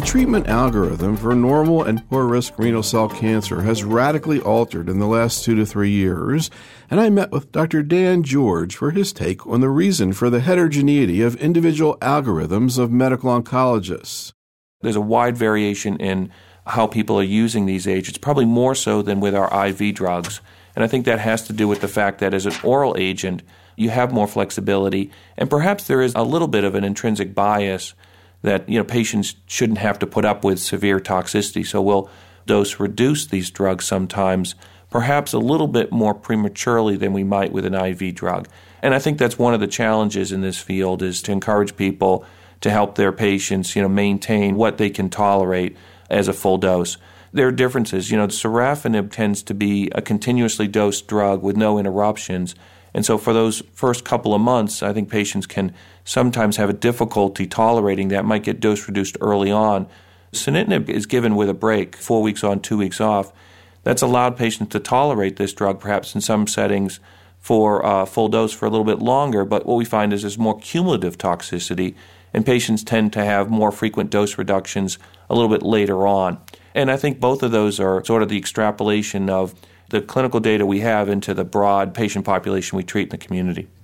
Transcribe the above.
treatment algorithm for normal and poor-risk renal cell cancer has radically altered in the last 2 to 3 years, and I met with Dr. Dan George for his take on the reason for the heterogeneity of individual algorithms of medical oncologists. There's a wide variation in how people are using these agents, probably more so than with our IV drugs. And I think that has to do with the fact that as an oral agent, you have more flexibility, and perhaps there is a little bit of an intrinsic bias that patients shouldn't have to put up with severe toxicity, so we'll dose reduce these drugs sometimes, perhaps a little bit more prematurely than we might with an IV drug. And I think that's one of the challenges in this field, is to encourage people to help their patients maintain what they can tolerate as a full dose. There are differences. Sorafenib tends to be a continuously dosed drug with no interruptions. And so for those first couple of months, I think patients can sometimes have a difficulty tolerating that, might get dose reduced early on. Sunitinib is given with a break, 4 weeks on, 2 weeks off. That's allowed patients to tolerate this drug, perhaps in some settings, for full dose for a little bit longer. But what we find is there's more cumulative toxicity, and patients tend to have more frequent dose reductions a little bit later on. And I think both of those are sort of the extrapolation of the clinical data we have into the broad patient population we treat in the community.